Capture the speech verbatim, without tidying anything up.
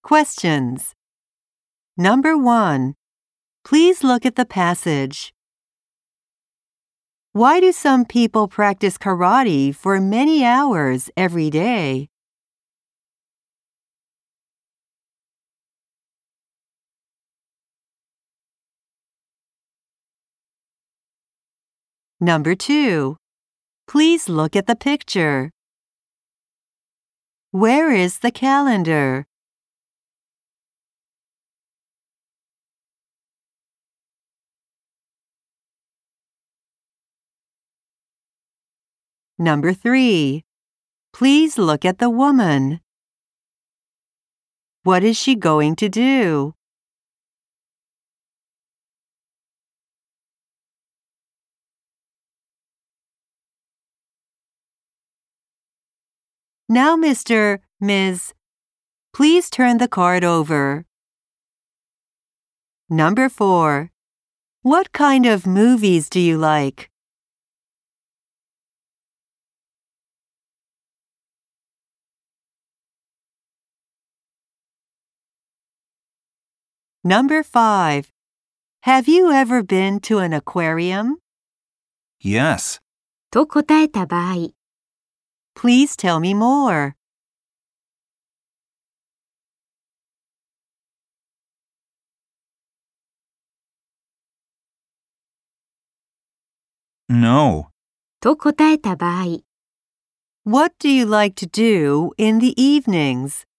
Questions. Number one. Please look at the passage. Why do some people practice karate for many hours every day? Number two. Please look at the picture. Where is the calendar? Number three. Please look at the woman. What is she going to do? Now, Mister Miz Please turn the card over. Number four. What kind of movies do you like? Number five. Have you ever been to an aquarium? Yes. と答えた場合、 Please tell me more. No. と答えた場合、 What do you like to do in the evenings?